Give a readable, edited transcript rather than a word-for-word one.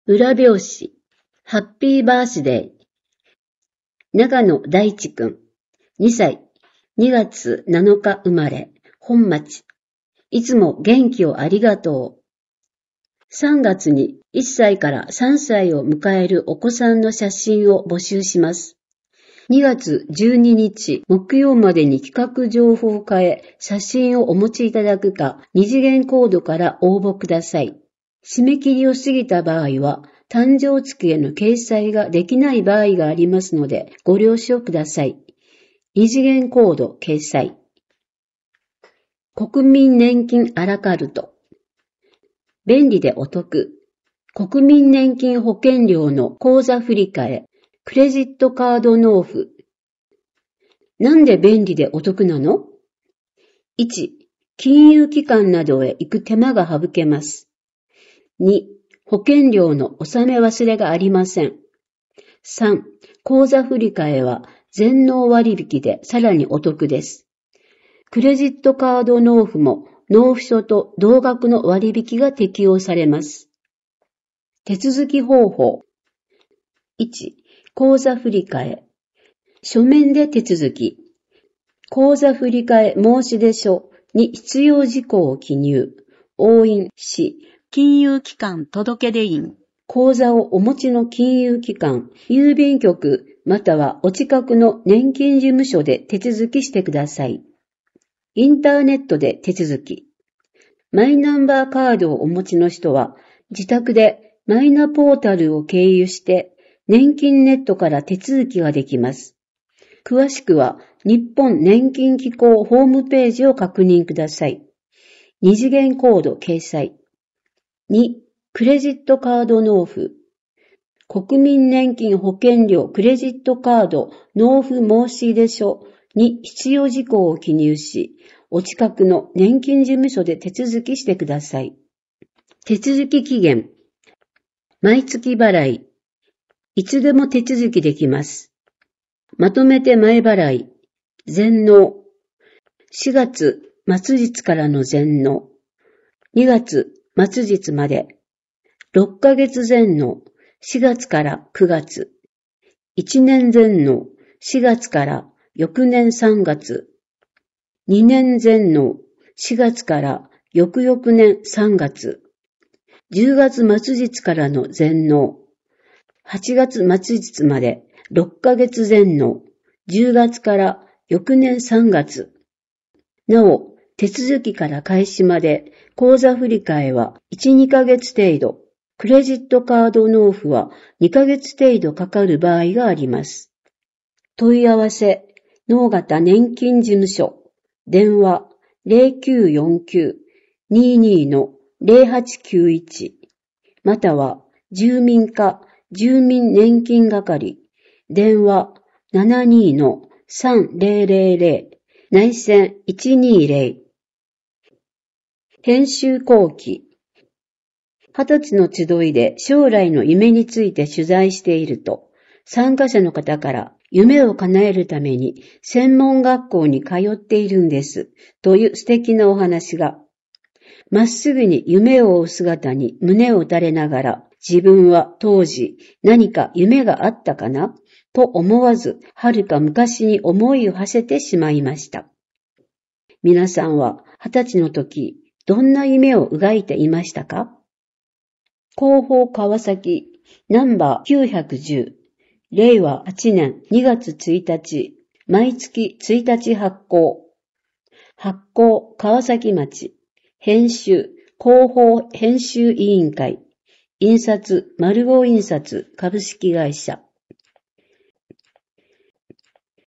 裏表紙、ハッピーバースデー。長野大地くん、2歳、2月7日生まれ、本町。いつも元気をありがとう。3月に1歳から3歳を迎えるお子さんの写真を募集します。2月12日木曜までに企画情報を変え、写真をお持ちいただくか、2次元コードから応募ください。締め切りを過ぎた場合は、誕生月への掲載ができない場合がありますので、ご了承ください。2次元コード掲載。国民年金アラカルト。便利でお得。国民年金保険料の口座振替、クレジットカード納付。なんで便利でお得なの？ 1. 金融機関などへ行く手間が省けます。2. 保険料の納め忘れがありません。3. 口座振替は全納割引でさらにお得です。クレジットカード納付も納付書と同額の割引が適用されます。手続き方法。1. 口座振替。書面で手続き。口座振替申出書に必要事項を記入。押印し、金融機関届出印。口座をお持ちの金融機関、郵便局、またはお近くの年金事務所で手続きしてください。インターネットで手続き。マイナンバーカードをお持ちの人は、自宅でマイナポータルを経由して、年金ネットから手続きができます。詳しくは、日本年金機構ホームページを確認ください。2次元コード掲載。2. クレジットカード納付。国民年金保険料クレジットカード納付申出書に必要事項を記入し、お近くの年金事務所で手続きしてください。手続き期限。毎月払い。いつでも手続きできます。まとめて前払い。全納。4月末日からの全納。2月末日まで。6ヶ月全納。4月から9月。1年全納。4月から翌年3月。2年全納。4月から翌々年3月。10月末日からの全納。8月末日まで6ヶ月全納。10月から翌年3月。なお、手続きから開始まで口座振替は1、2ヶ月程度。クレジットカード納付は2ヶ月程度かかる場合があります。問い合わせ、能形年金事務所。電話 0949-22-0891 または住民課住民年金係電話 72-3000 内線120。編集後期。20歳の集いで将来の夢について取材していると、参加者の方から夢を叶えるために専門学校に通っているんですという素敵なお話が、まっすぐに夢を追う姿に胸を打たれながら、自分は当時何か夢があったかなと思わず、はるか昔に思いを馳せてしまいました。皆さんは20歳の時、どんな夢を描いていましたか？広報川崎ナンバー910令和8年2月1日毎月1日発行川崎町編集広報編集委員会印刷丸号印刷株式会社